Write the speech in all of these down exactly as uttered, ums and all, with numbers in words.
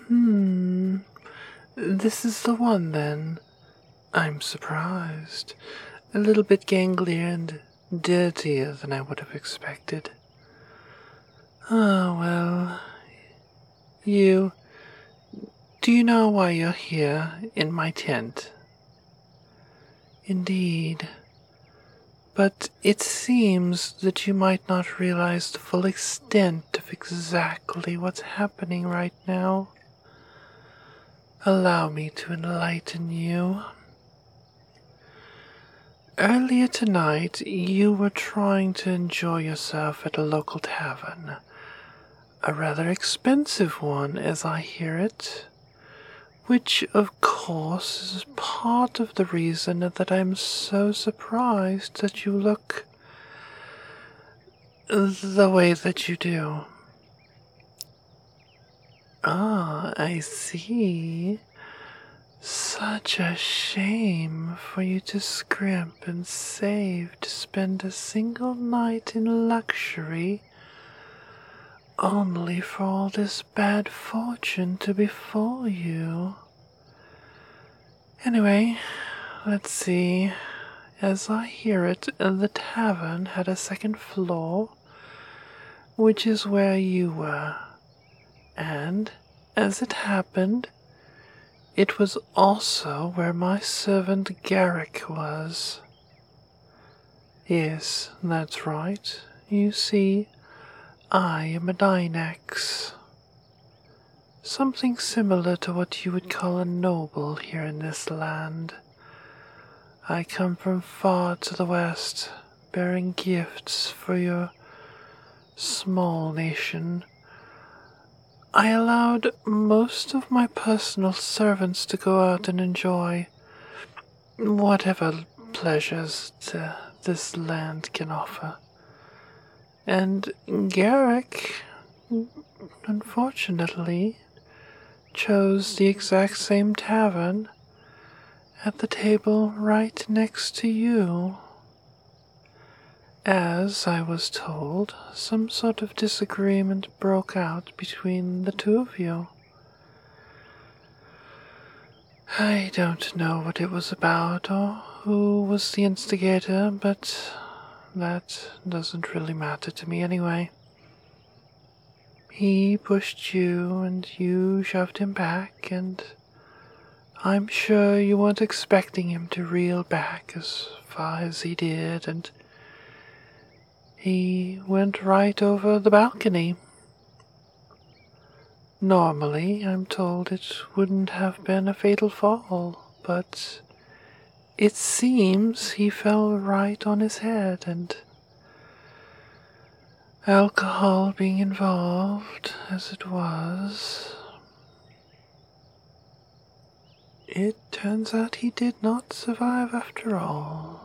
Hmm, this is the one then. I'm surprised. A little bit ganglier and dirtier than I would have expected. Ah, well. You. Do you know why you're here in my tent? Indeed. But it seems that you might not realize the full extent of exactly what's happening right now. Allow me to enlighten you. Earlier tonight, you were trying to enjoy yourself at a local tavern. A rather expensive one, as I hear it. Which, of course, is part of the reason that I'm so surprised that you look the way that you do. Ah, I see. Such a shame for you to scrimp and save to spend a single night in luxury, only for all this bad fortune to befall you. Anyway, let's see. As I hear it, the tavern had a second floor, which is where you were. And, as it happened, it was also where my servant Garrick was. Yes, that's right. You see, I am a Dynax. Something similar to what you would call a noble here in this land. I come from far to the west, bearing gifts for your small nation. I allowed most of my personal servants to go out and enjoy whatever pleasures to this land can offer. And Garrick, unfortunately, chose the exact same tavern at the table right next to you. As I was told, some sort of disagreement broke out between the two of you. I don't know what it was about or who was the instigator, but that doesn't really matter to me anyway. He pushed you and you shoved him back, and I'm sure you weren't expecting him to reel back as far as he did, and he went right over the balcony. Normally, I'm told it wouldn't have been a fatal fall, but it seems he fell right on his head, and alcohol being involved, as it was, it turns out he did not survive after all.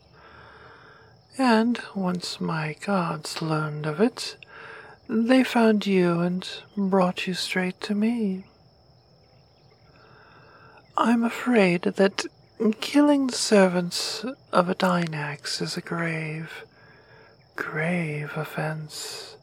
And once my guards learned of it, they found you and brought you straight to me. I'm afraid that killing the servants of a Dynax is a grave, grave offense.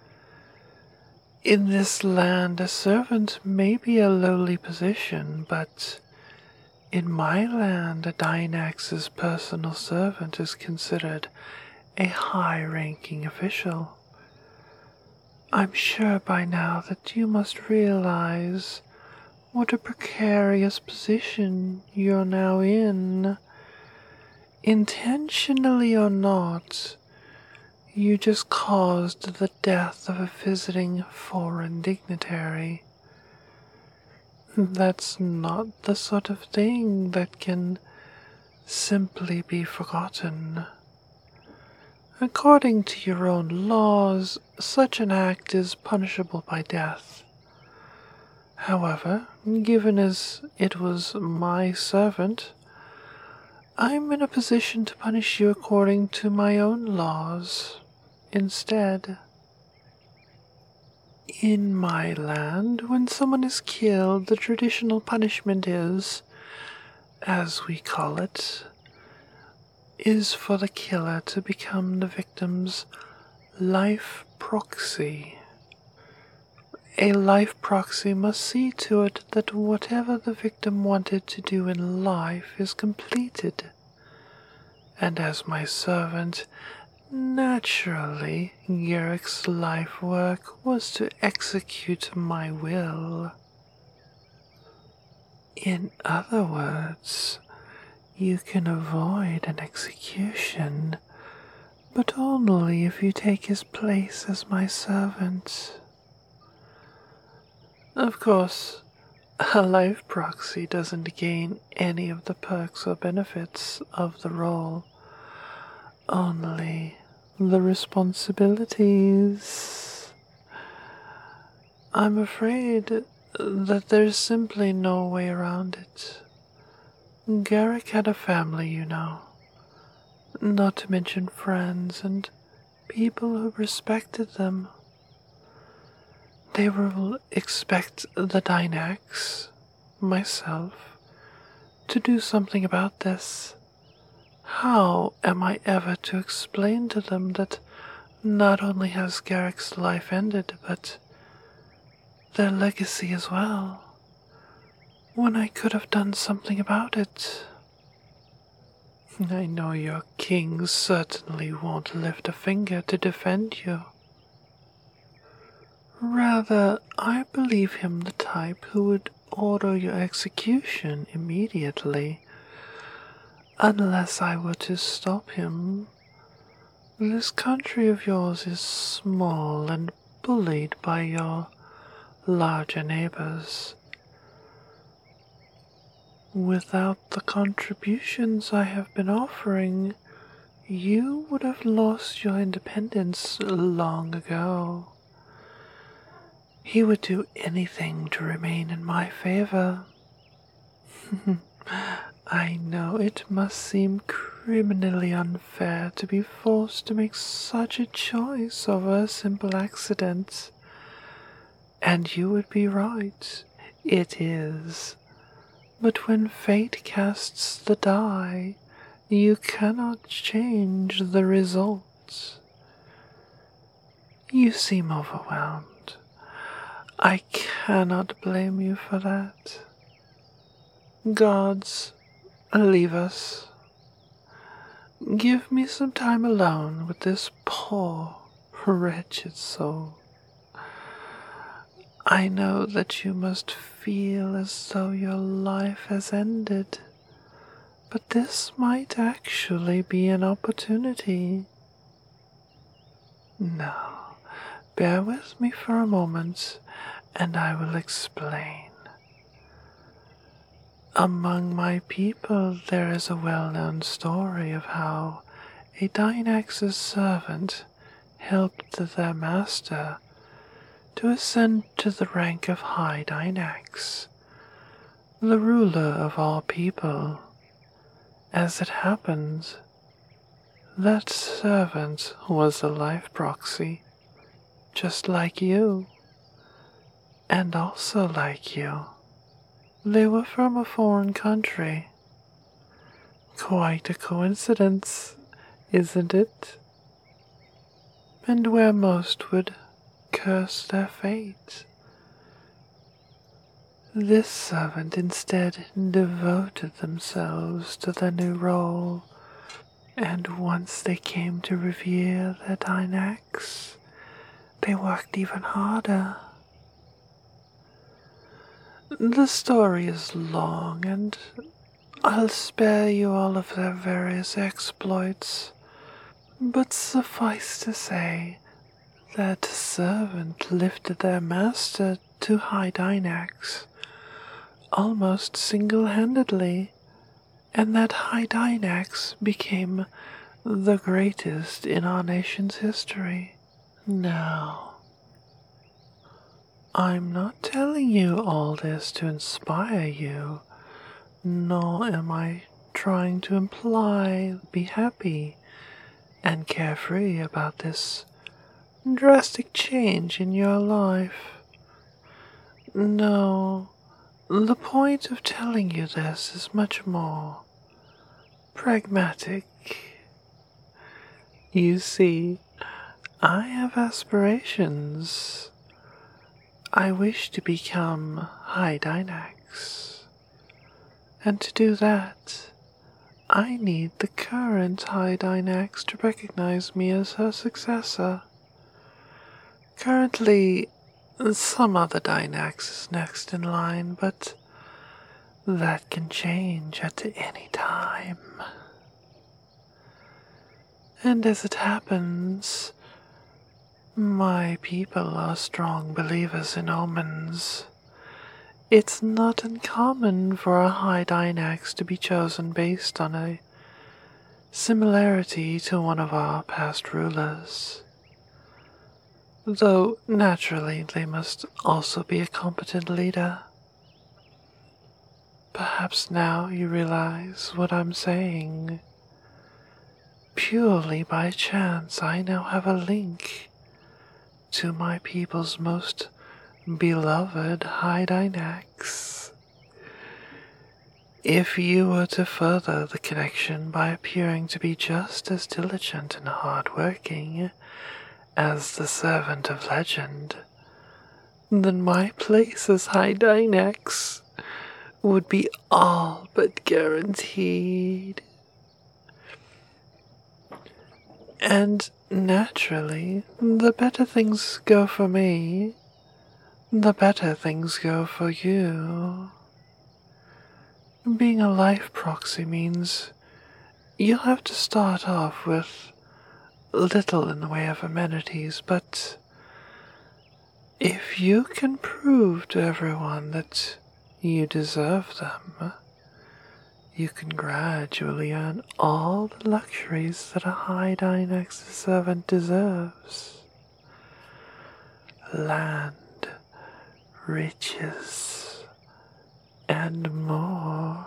In this land, a servant may be a lowly position, but in my land, a Dynax's personal servant is considered a high-ranking official. I'm sure by now that you must realize what a precarious position you're now in. Intentionally or not, you just caused the death of a visiting foreign dignitary. That's not the sort of thing that can simply be forgotten. According to your own laws, such an act is punishable by death. However, given as it was my servant, I'm in a position to punish you according to my own laws instead. In my land, when someone is killed, the traditional punishment is, as we call it, is for the killer to become the victim's life proxy. a life proxy must see to it that whatever the victim wanted to do in life is completed. And as my servant, naturally, Garrick's life work was to execute my will. In other words, you can avoid an execution, but only if you take his place as my servant. Of course, a life proxy doesn't gain any of the perks or benefits of the role, only the responsibilities. I'm afraid that there's simply no way around it. Garrick had a family, you know, not to mention friends and people who respected them. They will expect the Dynacs, myself, to do something about this. How am I ever to explain to them that not only has Garrick's life ended, but their legacy as well, when I could have done something about it? I know your king certainly won't lift a finger to defend you. Rather, I believe him the type who would order your execution immediately, unless I were to stop him. This country of yours is small and bullied by your larger neighbors. Without the contributions I have been offering, you would have lost your independence long ago. He would do anything to remain in my favor. I know it must seem criminally unfair to be forced to make such a choice over a simple accident. And you would be right, it is. But when fate casts the die, you cannot change the result. You seem overwhelmed. I cannot blame you for that. Gods, leave us. Give me some time alone with this poor, wretched soul. I know that you must feel as though your life has ended, but this might actually be an opportunity. Now, bear with me for a moment, and I will explain. Among my people there is a well-known story of how a Dynax's servant helped their master to ascend to the rank of High Dynax, the ruler of all people. As it happens, that servant was a life proxy, just like you, and also like you. They were from a foreign country. Quite a coincidence, isn't it? And where most would curse their fate, this servant instead devoted themselves to their new role, and once they came to revere their Dynacs, they worked even harder. The story is long, and I'll spare you all of their various exploits, but suffice to say, that servant lifted their master to High Dynax almost single-handedly, and that High Dynax became the greatest in our nation's history. Now, I'm not telling you all this to inspire you, nor am I trying to imply be happy and carefree about this drastic change in your life. No, the point of telling you this is much more pragmatic. You see, I have aspirations. I wish to become High Dynax, and to do that, I need the current High Dynax to recognize me as her successor. Currently, some other Dynax is next in line, but that can change at any time. And as it happens, my people are strong believers in omens. It's not uncommon for a High Dynax to be chosen based on a similarity to one of our past rulers. Though, naturally, they must also be a competent leader. Perhaps now you realize what I'm saying. Purely by chance, I now have a link to my people's most beloved High Dynax. If you were to further the connection by appearing to be just as diligent and hard-working as the Servant of Legend, then my place as High Dynax would be all but guaranteed. And naturally, the better things go for me, the better things go for you. Being a life proxy means you'll have to start off with little in the way of amenities, but if you can prove to everyone that you deserve them, you can gradually earn all the luxuries that a High Dynax servant deserves. Land, riches, and more.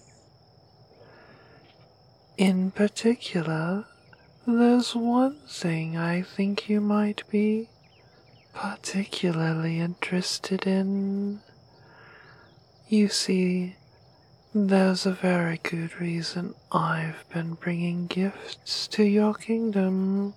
In particular, there's one thing I think you might be particularly interested in. You see, there's a very good reason I've been bringing gifts to your kingdom.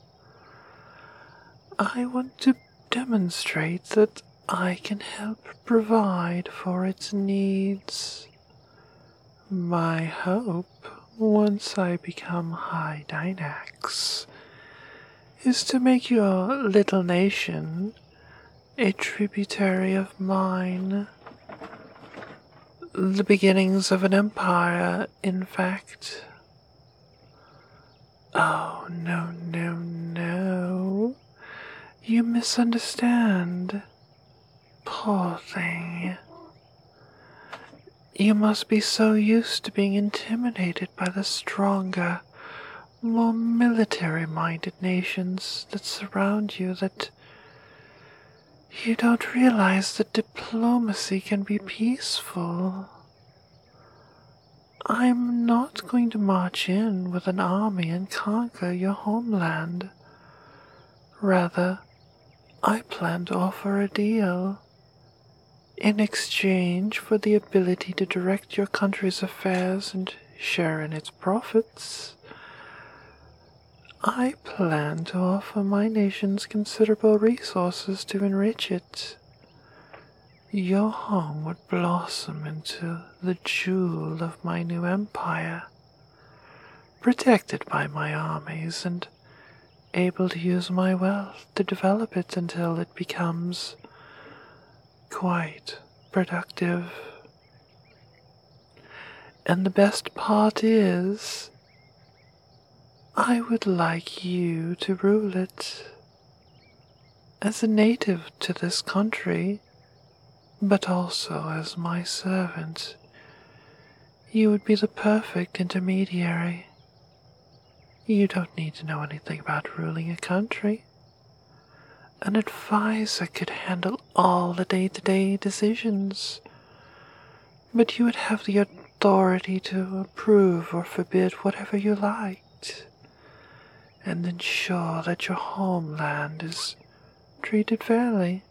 I want to demonstrate that I can help provide for its needs. My hope, once I become High Dynax, is to make your little nation a tributary of mine. The beginnings of an empire, in fact. Oh, no, no, no. You misunderstand. Poor thing. You must be so used to being intimidated by the stronger, more military-minded nations that surround you that you don't realize that diplomacy can be peaceful. I'm not going to march in with an army and conquer your homeland. Rather, I plan to offer a deal. In exchange for the ability to direct your country's affairs and share in its profits, I plan to offer my nation's considerable resources to enrich it. Your home would blossom into the jewel of my new empire, protected by my armies and able to use my wealth to develop it until it becomes quite productive. And the best part is, I would like you to rule it. As a native to this country, but also as my servant, you would be the perfect intermediary. You don't need to know anything about ruling a country. An advisor could handle all the day-to-day decisions, but you would have the authority to approve or forbid whatever you liked, and ensure that your homeland is treated fairly.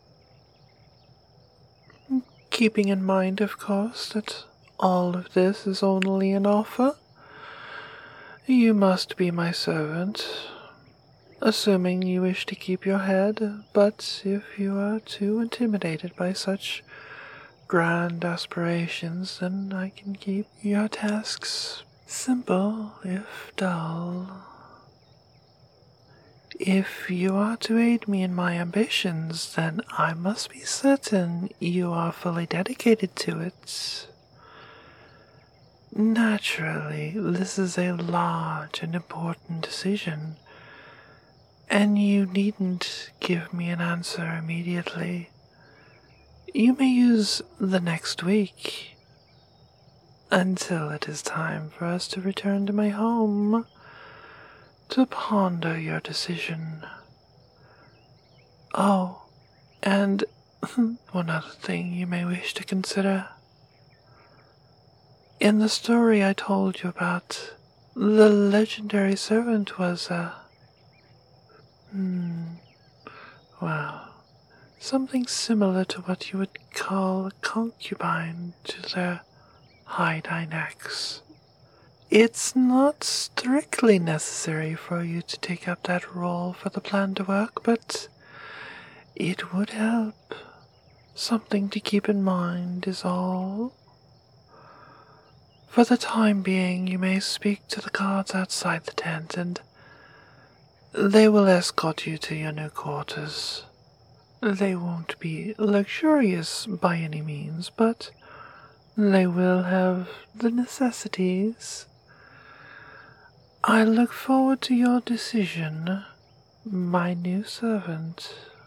Keeping in mind, of course, that all of this is only an offer. You must be my servant, assuming you wish to keep your head, but if you are too intimidated by such grand aspirations, then I can keep your tasks simple if dull. If you are to aid me in my ambitions, then I must be certain you are fully dedicated to it. Naturally, this is a large and important decision, and you needn't give me an answer immediately. You may use the next week until it is time for us to return to my home to ponder your decision. Oh, and one other thing you may wish to consider. In the story I told you about, the legendary servant was a... Hmm, well, something similar to what you would call a concubine to their high dynamics. It's not strictly necessary for you to take up that role for the plan to work, but it would help. Something to keep in mind is all. For the time being, you may speak to the guards outside the tent, and they will escort you to your new quarters. They won't be luxurious by any means, but they will have the necessities. I look forward to your decision, my new servant.